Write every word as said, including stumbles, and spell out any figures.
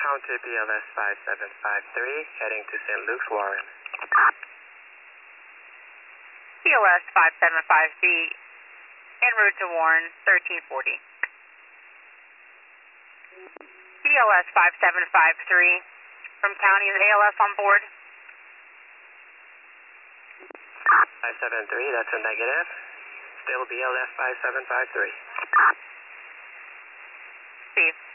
Ground to B L S five seven five three, heading to Saint Luke's, Warren. B L S five seven five three, en route to Warren, thirteen forty. B L S five seven five three, from County, is A L S on board? five seven three, that's a negative. Still B L S five seven five three. Steve.